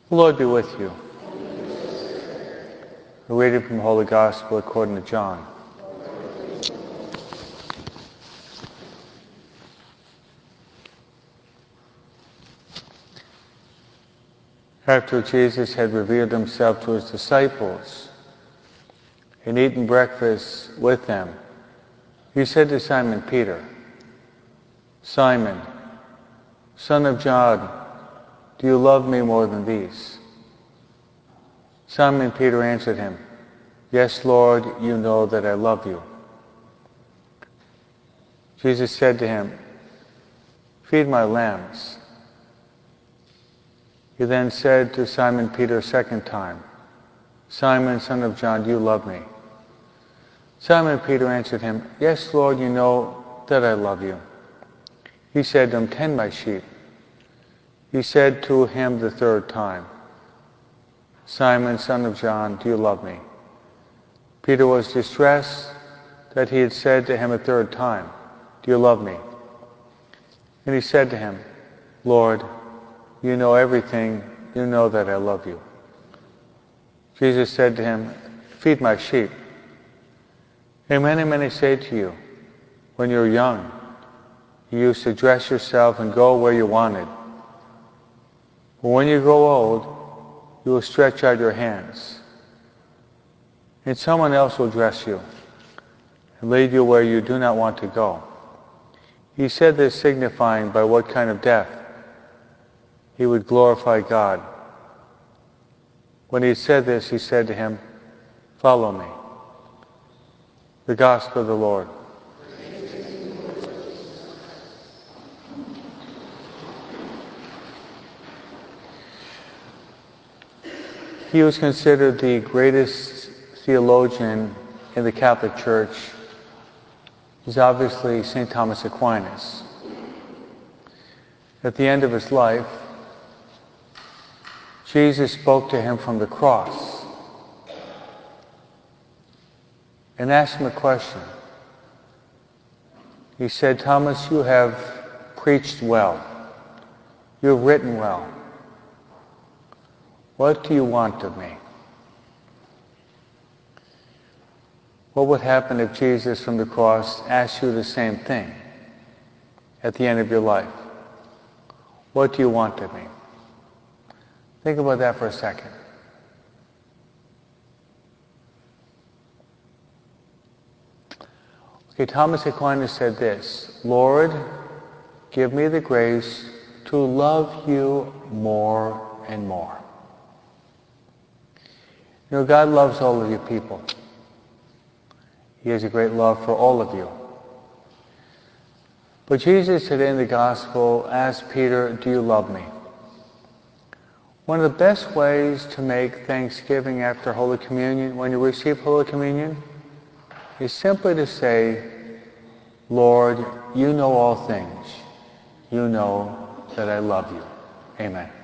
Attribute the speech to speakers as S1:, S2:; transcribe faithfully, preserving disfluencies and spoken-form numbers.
S1: The Lord be with you. A reading from the Holy Gospel according to John. After Jesus had revealed himself to his disciples and eaten breakfast with them, he said to Simon Peter, "Simon, son of John, do you love me more than these?" Simon Peter answered him, "Yes, Lord, you know that I love you." Jesus said to him, "Feed my lambs." He then said to Simon Peter a second time, "Simon, son of John, do you love me?" Simon Peter answered him, "Yes, Lord, you know that I love you." He said to him, "Tend my sheep." He said to him the third time, "Simon, son of John, do you love me?" Peter was distressed that he had said to him a third time, "Do you love me?" And he said to him, "Lord, you know everything. You know that I love you." Jesus said to him, "Feed my sheep. Amen, amen, I say to you, when you were young, you used to dress yourself and go where you wanted. But when you grow old, you will stretch out your hands, and someone else will dress you and lead you where you do not want to go." He said this signifying by what kind of death he would glorify God. When he said this, he said to him, "Follow me." The Gospel of the Lord. He was considered the greatest theologian in the Catholic Church. He's obviously Saint Thomas Aquinas. At the end of his life, Jesus spoke to him from the cross and asked him a question. He said, "Thomas, you have preached well. You have written well. What do you want of me?" What would happen if Jesus from the cross asked you the same thing at the end of your life? What do you want of me? Think about that for a second. Okay, Thomas Aquinas said this, "Lord, give me the grace to love you more and more." You know, God loves all of you people. He has a great love for all of you. But Jesus today in the Gospel asked Peter, "Do you love me?" One of the best ways to make thanksgiving after Holy Communion, when you receive Holy Communion, is simply to say, "Lord, you know all things. You know that I love you." Amen.